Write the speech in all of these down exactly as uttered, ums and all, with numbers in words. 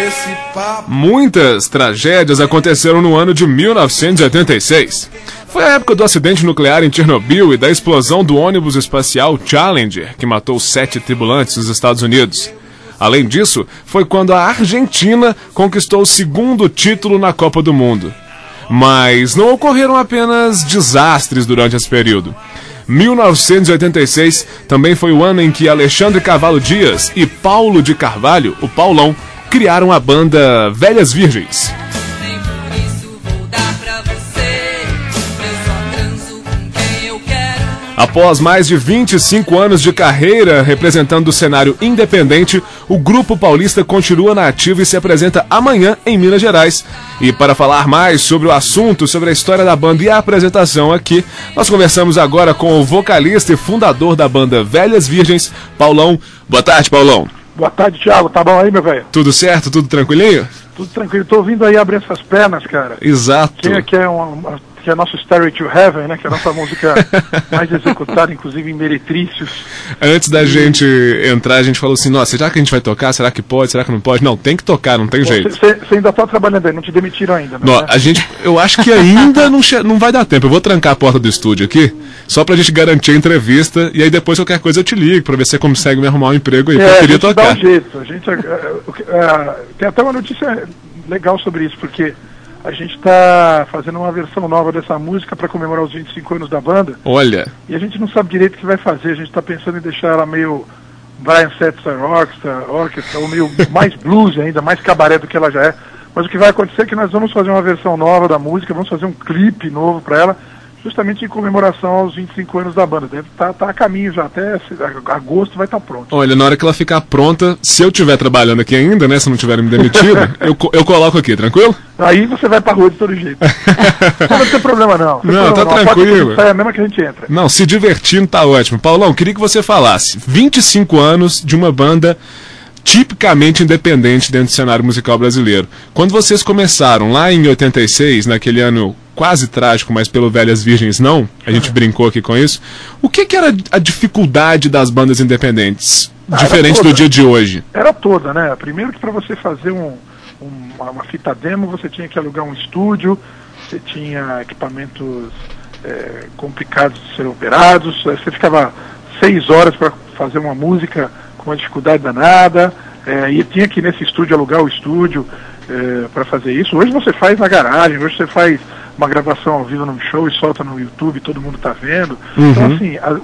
Muitas tragédias aconteceram no ano de mil novecentos e oitenta e seis. Foi a época do acidente nuclear em Chernobyl e da explosão do ônibus espacial Challenger, que matou sete tripulantes nos Estados Unidos. Além disso, foi quando a Argentina conquistou o segundo título na Copa do Mundo. Mas não ocorreram apenas desastres durante esse período. mil novecentos e oitenta e seis também foi o ano em que Alexandre Carvalho Dias e Paulo de Carvalho, o Paulão, criaram a banda Velhas Virgens. Após mais de vinte e cinco anos de carreira representando o cenário independente, o grupo paulista continua na ativa e se apresenta amanhã em Minas Gerais. E para falar mais sobre o assunto, sobre a história da banda e a apresentação aqui, nós conversamos agora com o vocalista e fundador da banda Velhas Virgens, Paulão. Boa tarde, Paulão. Boa tarde, Thiago. Tá bom aí, meu velho? Tudo certo? Tudo tranquilinho? Tudo tranquilo. Tô ouvindo aí Abrir Essas Pernas, cara. Exato. Quem que é uma... uma... que é nosso Stairway to Heaven, né? Que é a nossa música mais executada, inclusive em meretrícios. Antes da e... gente entrar, a gente falou assim, nossa, será que a gente vai tocar? Será que pode? Será que não pode? Não, tem que tocar, não tem Bom, jeito. Você ainda tá trabalhando aí, não te demitiram ainda, não, né? A gente, eu acho que ainda não, che... não vai dar tempo. Eu vou trancar a porta do estúdio aqui, só pra gente garantir a entrevista, e aí depois qualquer coisa eu te ligo, pra ver se você consegue me arrumar um emprego aí, é, eu queria tocar. Dá um jeito. A gente, uh, uh, tem até uma notícia legal sobre isso, porque a gente está fazendo uma versão nova dessa música para comemorar os vinte e cinco anos da banda. Olha. E a gente não sabe direito o que vai fazer. A gente está pensando em deixar ela meio Brian Setzer Orchestra, Orchestra, ou meio mais blues ainda, mais cabaré do que ela já é. Mas o que vai acontecer é que nós vamos fazer uma versão nova da música, vamos fazer um clipe novo para ela, justamente em comemoração aos vinte e cinco anos da banda. Deve tá, tá a caminho já, até agosto vai estar tá pronto. Olha, na hora que ela ficar pronta, se eu estiver trabalhando aqui ainda, né, se não tiverem me demitido, eu, eu coloco aqui, tranquilo? Aí você vai pra rua de todo jeito. Não vai ter problema não. Não, não tá não. Tranquilo. É a mesma que a gente entra. Não, se divertindo tá ótimo. Paulão, queria que você falasse, vinte e cinco anos de uma banda tipicamente independente dentro do cenário musical brasileiro. Quando vocês começaram lá em oitenta e seis, naquele ano quase trágico, mas pelo Velhas Virgens não, a gente uhum. brincou aqui com isso, o que, que era a dificuldade das bandas independentes, ah, diferente do dia de hoje? Era toda, né? Primeiro que para você fazer um, um, uma fita demo, você tinha que alugar um estúdio, você tinha equipamentos é, complicados de serem operados, você ficava seis horas para fazer uma música com uma dificuldade danada, é, e tinha que ir nesse estúdio alugar o estúdio é, para fazer isso. Hoje você faz na garagem, hoje você faz uma gravação ao vivo num show e solta no YouTube, todo mundo está vendo. Uhum. Então, assim, a,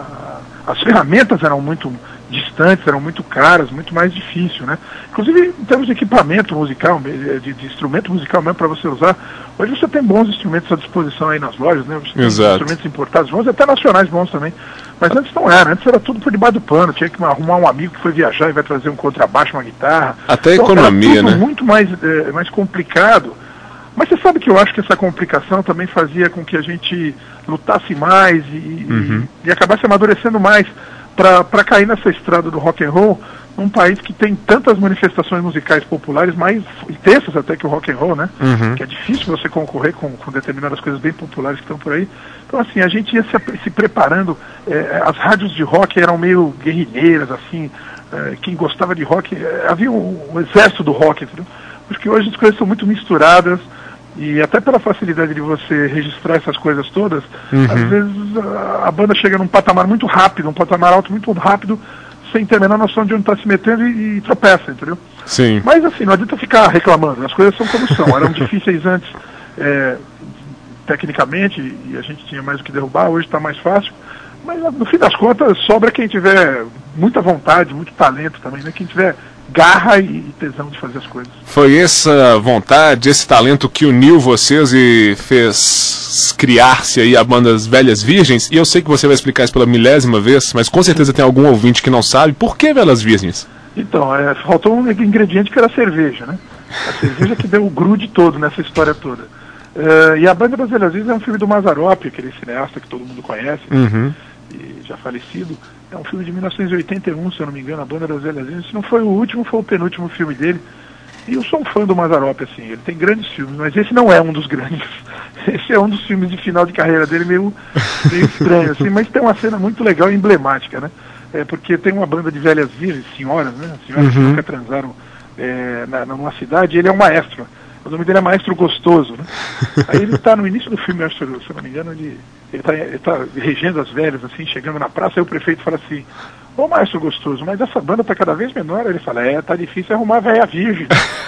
a, as ferramentas eram muito distantes, eram muito caras, muito mais difícil, né? Inclusive, em termos de equipamento musical, de, de instrumento musical mesmo para você usar, hoje você tem bons instrumentos à disposição aí nas lojas, né? Você tem Exato. Instrumentos importados bons, até nacionais bons também. Mas antes não era, antes era tudo por debaixo do pano, tinha que arrumar um amigo que foi viajar e vai trazer um contrabaixo, uma guitarra. Até então, economia, era tudo né? muito mais, é, mais complicado. Mas você sabe que eu acho que essa complicação também fazia com que a gente lutasse mais e, uhum. e, e acabasse amadurecendo mais para cair nessa estrada do rock and roll, num país que tem tantas manifestações musicais populares, mais intensas até que o rock and roll, né? Uhum. Que é difícil você concorrer com, com determinadas coisas bem populares que estão por aí. Então, assim, a gente ia se, se preparando. É, as rádios de rock eram meio guerrilheiras, assim. É, quem gostava de rock, é, havia um, um exército do rock, entendeu? Porque hoje as coisas são muito misturadas. E até pela facilidade de você registrar essas coisas todas, uhum. às vezes a, a banda chega num patamar muito rápido, um patamar alto muito rápido, sem ter a menor noção de onde está se metendo e, e tropeça, entendeu? Sim. Mas assim, não adianta ficar reclamando, as coisas são como são, eram difíceis antes é, tecnicamente, e a gente tinha mais o que derrubar, hoje está mais fácil, mas no fim das contas sobra quem tiver muita vontade, muito talento também, né? Quem tiver garra e tesão de fazer as coisas. Foi essa vontade, esse talento que uniu vocês e fez criar-se aí a banda Velhas Virgens, e eu sei que você vai explicar isso pela milésima vez, mas com certeza tem algum ouvinte que não sabe, por que Velhas Virgens? Então, é, faltou um ingrediente que era a cerveja, né? A cerveja que deu o grude todo nessa história toda. É, e a Banda das Velhas Virgens é um filme do Mazzaropi, aquele cineasta que todo mundo conhece, uhum. e já falecido. É um filme de mil novecentos e oitenta e um, se eu não me engano, A Banda das Velhas Virgens. Se não foi o último, foi o penúltimo filme dele. E eu sou um fã do Mazzaropi, assim, ele tem grandes filmes, mas esse não é um dos grandes. Esse é um dos filmes de final de carreira dele, meio, meio estranho, assim, mas tem uma cena muito legal e emblemática, né? É porque tem uma banda de velhas virgens, senhoras, né? Senhoras uhum. que nunca transaram é, na, numa cidade, ele é um maestro. O nome dele é Maestro Gostoso, né? Aí ele está no início do filme, acho, se eu não me engano, ele está ele tá regendo as velhas, assim, chegando na praça, aí o prefeito fala assim, ô Maestro Gostoso, mas essa banda está cada vez menor. Aí ele fala, é, tá difícil arrumar a velha virgem.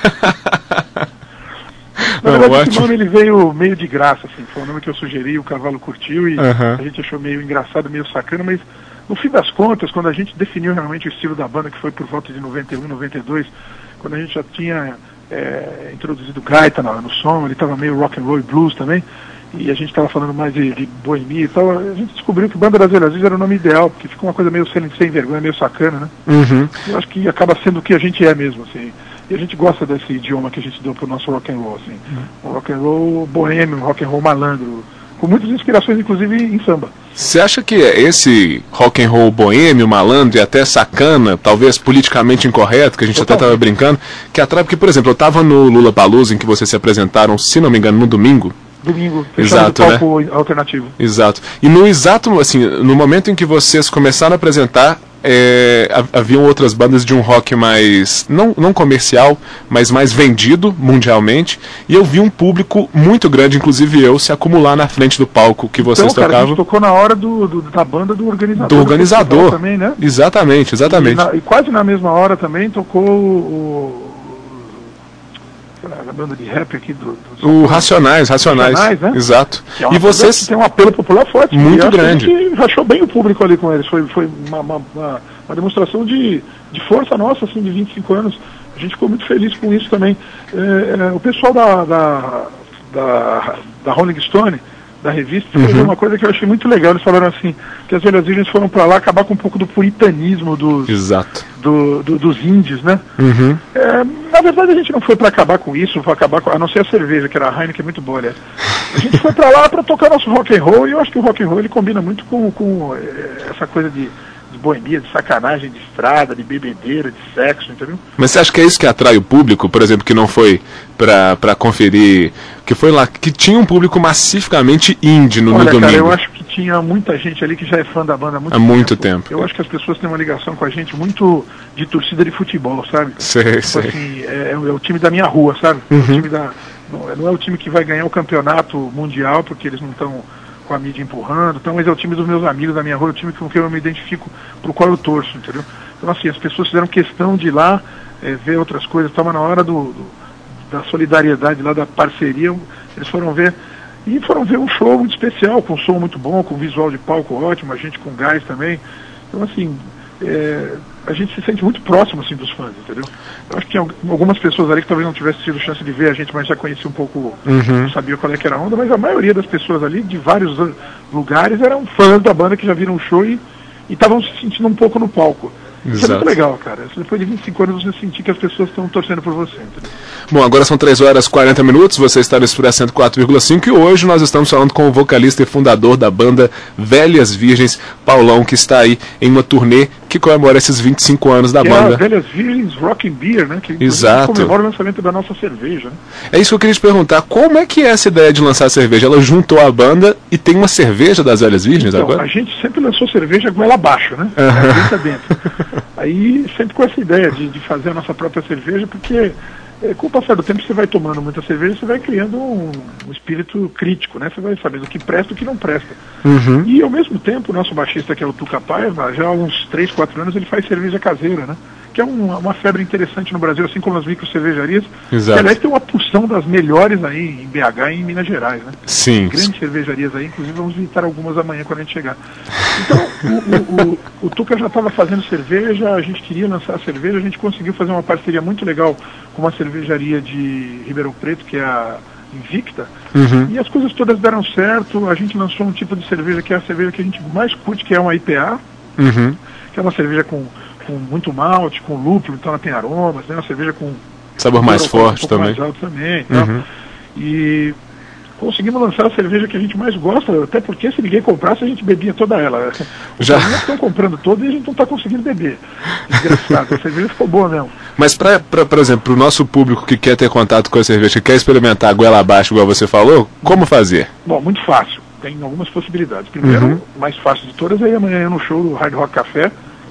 Na Não, verdade, ótimo. esse nome ele veio meio de graça, assim, foi um nome que eu sugeri, o Cavalo curtiu e Uhum. a gente achou meio engraçado, meio sacana, mas no fim das contas, quando a gente definiu realmente o estilo da banda, que foi por volta de noventa e um, noventa e dois, quando a gente já tinha é, introduzido gaita no, no som, ele estava meio rock and roll e blues também, e a gente estava falando mais de, de boemia e tal, a gente descobriu que Banda das Velhas Virgens era o nome ideal, porque fica uma coisa meio sem, sem vergonha, meio sacana, né? Uhum. Eu acho que acaba sendo o que a gente é mesmo, assim. E a gente gosta desse idioma que a gente deu pro nosso rock and roll, assim. Um rock and roll boêmio, um rock and roll malandro, com muitas inspirações, inclusive, em samba. Você acha que esse rock and roll boêmio, malandro e até sacana, talvez politicamente incorreto, que a gente Total. até estava brincando, que atrai, porque, por exemplo, eu estava no Lollapalooza, em que vocês se apresentaram, se não me engano, no domingo. Domingo, fechado Exato, do palco, né? Alternativo. Exato. E no exato, assim, no momento em que vocês começaram a apresentar, é, haviam outras bandas de um rock mais, não, não comercial, mas mais vendido mundialmente, e eu vi um público muito grande, inclusive eu, se acumular na frente do palco que vocês então, cara, tocavam. a gente tocou na hora do, do, da banda do organizador. Do organizador. Também, né? Exatamente, exatamente. E, na, e quase na mesma hora também tocou o... a banda de rap aqui do... do O Racionais, Racionais, Racionais, né? Exato. Que é uma E vocês... que tem um apelo popular forte. Muito e acho grande. Que a gente rachou bem o público ali com eles. Foi, foi uma, uma, uma, uma demonstração de, de força nossa, assim, de vinte e cinco anos. A gente ficou muito feliz com isso também. É, é, o pessoal da, da, da, da Rolling Stone, da revista, fez Uhum. uma coisa que eu achei muito legal. Eles falaram assim, que as Velhas Virgens foram para lá acabar com um pouco do puritanismo dos, Exato. do, do, dos índios, né? Uhum. É, na verdade a gente não foi para acabar com isso, foi acabar com, a não ser a cerveja, que era a Heineken, muito boa, aliás. A gente foi para lá para tocar nosso rock and roll, e eu acho que o rock and roll ele combina muito com, com é, essa coisa de, de boemia, de sacanagem, de estrada, de bebedeira, de sexo, entendeu? Mas você acha que é isso que atrai o público, por exemplo, que não foi pra, pra conferir, que foi lá, que tinha um público massificamente indie no, Olha, no domingo? cara, eu acho que tinha muita gente ali que já é fã da banda há muito Há tempo. muito tempo. Eu acho que as pessoas têm uma ligação com a gente muito de torcida de futebol, sabe? Sei, Tipo sei. assim, é, é o time da minha rua, sabe? Uhum. O time da, não, não é o time que vai ganhar o campeonato mundial, porque eles não estão com a mídia empurrando, então, mas é o time dos meus amigos da minha rua, é o time com quem eu me identifico, pro qual eu torço, entendeu? Então, assim, as pessoas fizeram questão de ir lá, é, ver outras coisas, estava na hora do, do, da solidariedade lá, da parceria, eles foram ver, e foram ver um show muito especial, com um som muito bom, com visual de palco ótimo, a gente com gás também. Então, assim, é, a gente se sente muito próximo, assim, dos fãs, entendeu? Eu acho que tinha algumas pessoas ali que talvez não tivessem tido chance de ver a gente, mas já conheciam um pouco, Uhum. não sabia qual é que era a onda, mas a maioria das pessoas ali, de vários lugares, eram fãs da banda que já viram o show e estavam se sentindo um pouco no palco. Isso é Exato. muito legal, cara. Depois de vinte e cinco anos você sentir que as pessoas estão torcendo por você, entendeu? Bom, agora são três horas e quarenta minutos, você está no Express cento e quatro vírgula cinco e hoje nós estamos falando com o vocalista e fundador da banda Velhas Virgens, Paulão, que está aí em uma turnê que comemora esses vinte e cinco anos da Que é banda. as Velhas Virgens Rock and Beer, né? Que Exato. comemora o lançamento da nossa cerveja, né? É isso que eu queria te perguntar, como é que é essa ideia de lançar a cerveja? Ela juntou a banda e tem uma cerveja das Velhas Virgens Então, agora? a gente sempre lançou cerveja goela abaixo, né? Uhum. Dentro. Aí sempre com essa ideia de, de fazer a nossa própria cerveja, porque é, com o passar do tempo você vai tomando muita cerveja, você vai criando um, um espírito crítico, né? Você vai sabendo o que presta e o que não presta. Uhum. E ao mesmo tempo, o nosso baixista, que é o Tuca Paiva, já há uns três, quatro anos ele faz cerveja caseira, né? Que é um, uma febre interessante no Brasil, assim como as micro cervejarias. Exato. Que, aliás, tem uma porção das melhores aí em B H e em Minas Gerais, né? Sim. Grandes cervejarias aí, inclusive vamos visitar algumas amanhã quando a gente chegar. Então, o, o, o, o Tuca já estava fazendo cerveja, a gente queria lançar a cerveja, a gente conseguiu fazer uma parceria muito legal com uma cervejaria de Ribeirão Preto, que é a Invicta, Uhum. e as coisas todas deram certo. A gente lançou um tipo de cerveja que é a cerveja que a gente mais curte, que é uma I P A, Uhum. que é uma cerveja com, com muito malte, com lúpulo, então ela tem aromas, né? Uma cerveja com Sabor mais forte um pouco também. mais alto também, e tal. Uhum. E conseguimos lançar a cerveja que a gente mais gosta, até porque se ninguém comprasse a gente bebia toda ela. Os Já. caras estão comprando toda e a gente não está conseguindo beber. Desgraçado, a cerveja ficou boa mesmo. Mas, pra, pra, por exemplo, para o nosso público que quer ter contato com a cerveja, que quer experimentar a goela abaixo, igual você falou, como fazer? Bom, muito fácil. Tem algumas possibilidades. Primeiro, Uhum. o mais fácil de todas é ir amanhã no show do Hard Rock Café,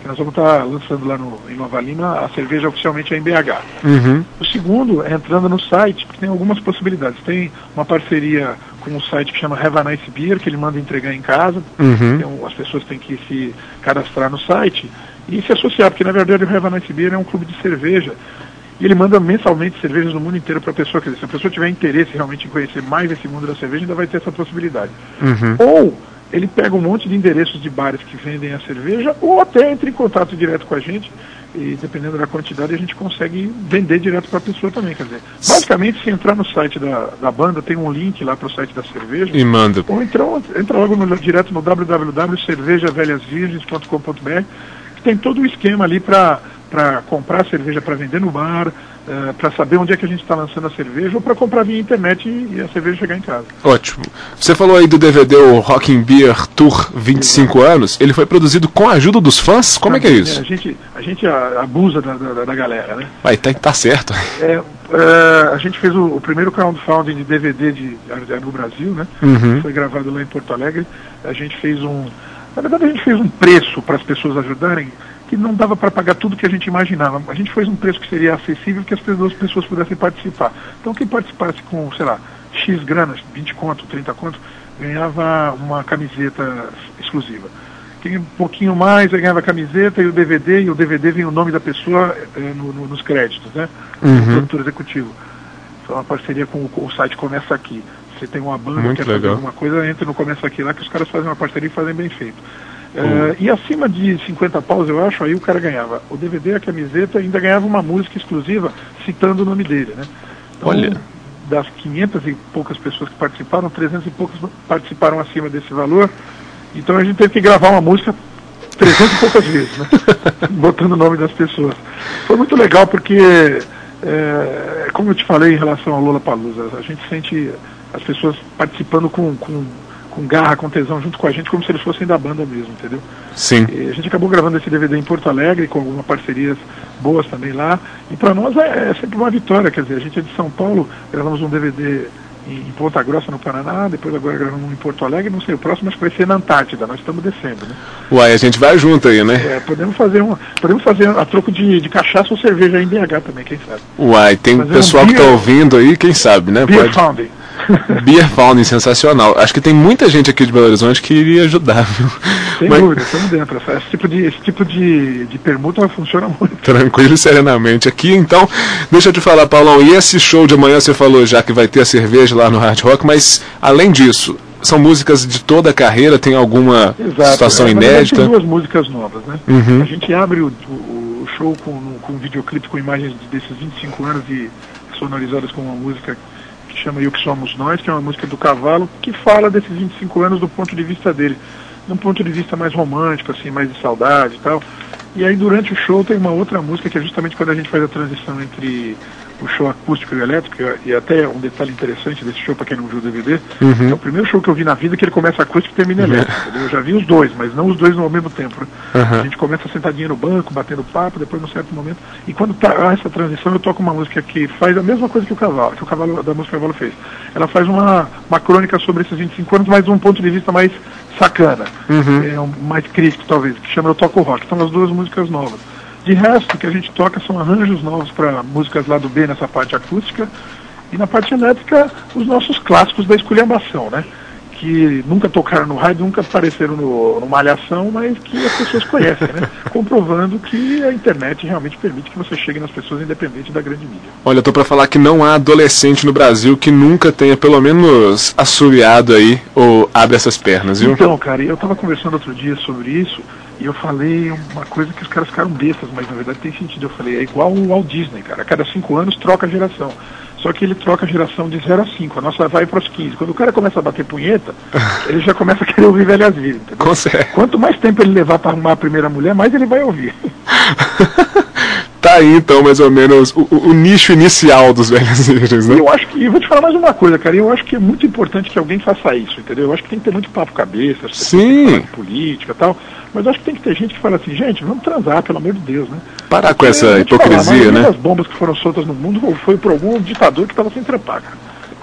que nós vamos estar lançando lá no, em Nova Lima a cerveja oficialmente é em B H. Uhum. O segundo é entrando no site, porque tem algumas possibilidades. Tem uma parceria com um site que chama Have a Nice Beer, que ele manda entregar em casa. Uhum. Então, as pessoas têm que se cadastrar no site e se associar, porque na verdade o Have a Nice Beer é um clube de cerveja. E ele manda mensalmente cervejas no mundo inteiro para a pessoa. Quer dizer, se a pessoa tiver interesse realmente em conhecer mais esse mundo da cerveja, ainda vai ter essa possibilidade. Uhum. Ou ele pega um monte de endereços de bares que vendem a cerveja, ou até entra em contato direto com a gente, e dependendo da quantidade a gente consegue vender direto para a pessoa também. Quer dizer, basicamente, se entrar no site da, da banda, tem um link lá para o site da cerveja. E manda. Ou então entra logo no, direto no w w w ponto cerveja velhas virgens ponto com ponto b r, que tem todo o esquema ali para para comprar cerveja para vender no bar, uh, para saber onde é que a gente está lançando a cerveja, ou para comprar via internet e, e a cerveja chegar em casa. Ótimo. Você falou aí do D V D, o Rock in Beer Tour vinte e cinco Exato. Anos. Ele foi produzido com a ajuda dos fãs? Como Também, é que é isso? A gente, a gente abusa da, da, da galera, né? Vai, tá, tá certo. É, uh, a gente fez o, o primeiro crowdfunding de D V D de, de, no Brasil, né? Uhum. Foi gravado lá em Porto Alegre. A gente fez um... Na verdade, a gente fez um preço para as pessoas ajudarem, que não dava para pagar tudo que a gente imaginava. A gente fez um preço que seria acessível, que as pessoas, as pessoas pudessem participar. Então quem participasse com, sei lá, X granas, vinte conto, trinta conto, ganhava uma camiseta exclusiva. Quem um pouquinho mais, ganhava a camiseta e o D V D, e o D V D vem o nome da pessoa é, no, no, nos créditos, né? Uhum. O produtor executivo. Foi uma parceria com, com o site Começa Aqui. Você tem uma banda Muito que quer legal. fazer alguma coisa, entra no Começa Aqui lá, que os caras fazem uma parceria e fazem bem feito. Uh, e acima de cinquenta paus, eu acho, aí o cara ganhava o D V D, a camiseta, e ainda ganhava uma música exclusiva citando o nome dele, né? Então, olha, das quinhentas e poucas pessoas que participaram, trezentas e poucas participaram acima desse valor. Então a gente teve que gravar uma música trezentas e poucas vezes, né? Botando o nome das pessoas. Foi muito legal porque, é, como eu te falei em relação ao Lollapalooza, a gente sente as pessoas participando com... com com garra, com tesão, junto com a gente, como se eles fossem da banda mesmo, entendeu? Sim. E a gente acabou gravando esse D V D em Porto Alegre, com algumas parcerias boas também lá, e para nós é, é sempre uma vitória, quer dizer, a gente é de São Paulo, gravamos um D V D em, em Ponta Grossa, no Paraná, depois agora gravamos um em Porto Alegre, não sei, o próximo acho que vai ser na Antártida, nós estamos descendo, né? Uai, a gente vai junto aí, né? É, podemos fazer um, podemos fazer a troco de, de cachaça ou cerveja aí em B H também, quem sabe? Uai, tem fazer pessoal um que tá ouvindo aí, quem sabe, né? Beer Pode... Founding. Beer Founding, sensacional. Acho que tem muita gente aqui de Belo Horizonte que iria ajudar, viu? Sem Mas... dúvida, estamos dentro. Esse tipo, de, esse tipo de, de permuta funciona muito. Tranquilo e serenamente. Aqui, então, deixa eu te falar, Paulão, e esse show de amanhã, você falou já que vai ter a cerveja lá no Hard Rock, mas, além disso, são músicas de toda a carreira? Tem alguma Exato. situação é, inédita? Tem duas músicas novas, né? Uhum. A gente abre o, o, o show com, com um videoclipe com imagens desses vinte e cinco anos e sonorizadas com uma música que chama E o que Somos Nós, que é uma música do Cavalo, que fala desses vinte e cinco anos do ponto de vista dele, de um ponto de vista mais romântico, assim, mais de saudade e tal. E aí durante o show tem uma outra música que é justamente quando a gente faz a transição entre o show acústico e o elétrico, e até um detalhe interessante desse show, para quem não viu o D V D, uhum. é o primeiro show que eu vi na vida que ele começa acústico e termina elétrico. Uhum. Eu já vi os dois, mas não os dois ao mesmo tempo. Né? Uhum. A gente começa sentadinho no banco, batendo papo, depois num certo momento, e quando tá essa transição eu toco uma música que faz a mesma coisa que o Cavalo, que o Cavalo da música Cavalo fez. Ela faz uma, uma crônica sobre esses vinte e cinco anos, mas de um ponto de vista mais sacana, uhum. é, um, mais crítico talvez, que chama Eu Toco Rock. São as duas músicas novas. De resto, o que a gente toca são arranjos novos para músicas lá do B nessa parte acústica, e na parte elétrica, os nossos clássicos da esculhambação, né? Que nunca tocaram no rádio, nunca apareceram no, no Malhação, mas que as pessoas conhecem, né? Comprovando que a internet realmente permite que você chegue nas pessoas independente da grande mídia. Olha, eu tô para falar que não há adolescente no Brasil que nunca tenha pelo menos assobiado aí ou abre essas pernas, viu? Então, cara, eu tava conversando outro dia sobre isso, e eu falei uma coisa que os caras ficaram bestas, mas na verdade tem sentido. Eu falei, é igual o Walt Disney, cara. A cada cinco anos troca a geração. Só que ele troca a geração de zero a cinco. A nossa vai para os quinze. Quando o cara começa a bater punheta, ele já começa a querer ouvir Velhas Virgens, entendeu? Consegue. Quanto mais tempo ele levar para arrumar a primeira mulher, mais ele vai ouvir. Tá aí, então, mais ou menos, o, o, o nicho inicial dos Velhas Virgens, né? Eu acho que, eu vou te falar mais uma coisa, cara, eu acho que é muito importante que alguém faça isso, entendeu? Eu acho que tem que ter muito papo cabeça, as pessoas têm que falar de política e tal, mas eu acho que tem que ter gente que fala assim, gente, vamos transar, pelo amor de Deus, né? Parar Porque, com essa hipocrisia, falar, né? as bombas que foram soltas no mundo foi por algum ditador que estava sem trepar, cara.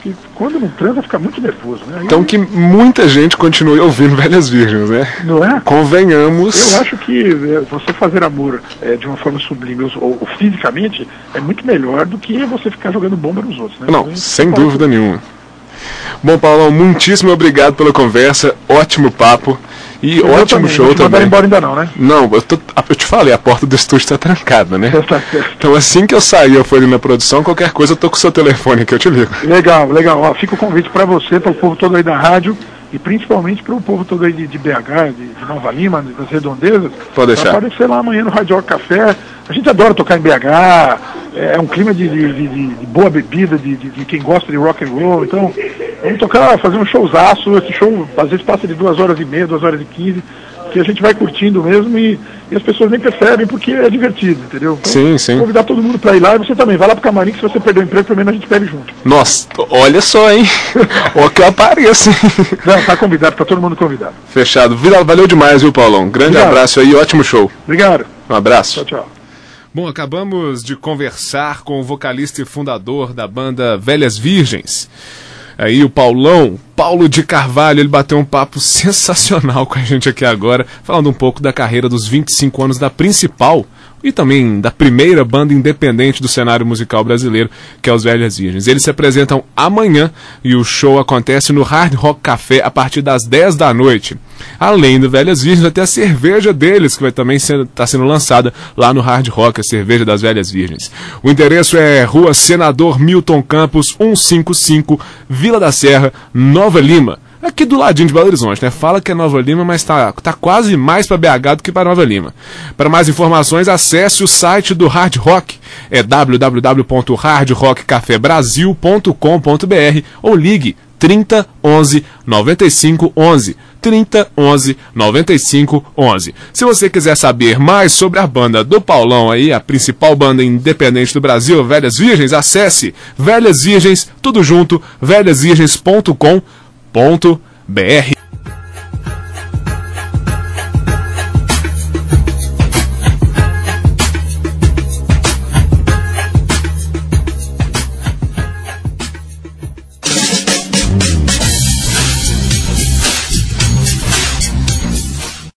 que quando não transa fica muito nervoso, né? Então que muita gente continue ouvindo Velhas Virgens, né? Não é? Convenhamos. Eu acho que é, você fazer amor é, de uma forma sublime ou, ou fisicamente é muito melhor do que você ficar jogando bomba nos outros, né? Não, então, sem dúvida que... nenhuma. Bom, Paulão, muitíssimo obrigado pela conversa, ótimo papo e eu ótimo também. show também. Não embora ainda não, né? Não, eu, tô, eu te falei, a porta do estúdio está trancada, né? Tá certo. Então assim que eu sair, eu for ali na produção, qualquer coisa eu tô com o seu telefone aqui, eu te ligo. Legal, legal. Ó, fica o convite para você, para o povo todo aí da rádio e principalmente para o povo todo aí de, de B H, de, de Nova Lima, das redondezas. Pode deixar. Pra aparecer lá amanhã no Rádio Rock Café. A gente adora tocar em B H, é um clima de, de, de, de boa bebida, de, de, de quem gosta de rock and roll. Então, vamos tocar, fazer um showzaço. Esse show às vezes passa de duas horas e meia, duas horas e quinze, que a gente vai curtindo mesmo e, e as pessoas nem percebem porque é divertido, entendeu? Então, sim, sim. Convidar todo mundo para ir lá e você também. Vai lá pro camarim que se você perder o emprego, pelo menos a gente bebe junto. Nossa, olha só, hein? Ó que eu apareço, hein? Não, tá convidado, tá todo mundo convidado. Fechado. Valeu demais, viu, Paulão? Grande Obrigado. abraço aí, ótimo show. Obrigado. Um abraço. Tchau, tchau. Bom, acabamos de conversar com o vocalista e fundador da banda Velhas Virgens. Aí o Paulão, Paulo de Carvalho, ele bateu um papo sensacional com a gente aqui agora, falando um pouco da carreira dos vinte e cinco anos da principal e também da primeira banda independente do cenário musical brasileiro, que é os Velhas Virgens. Eles se apresentam amanhã e o show acontece no Hard Rock Café a partir das dez da noite. Além do Velhas Virgens, vai ter a cerveja deles, que vai também estar tá sendo lançada lá no Hard Rock, a cerveja das Velhas Virgens. O endereço é Rua Senador Milton Campos, cento e cinquenta e cinco, Vila da Serra, Nova Lima. Aqui do ladinho de Belo Horizonte, né? Fala que é Nova Lima, mas tá, tá quase mais para B H do que para Nova Lima. Para mais informações, acesse o site do Hard Rock, é w w w ponto hard rock café brasil ponto com ponto b r ou ligue trinta, onze, noventa e cinco, onze. trinta, onze, noventa e cinco, onze. Se você quiser saber mais sobre a banda do Paulão aí, a principal banda independente do Brasil, Velhas Virgens, acesse Velhas Virgens, tudo junto, velhas virgens ponto com ponto b r.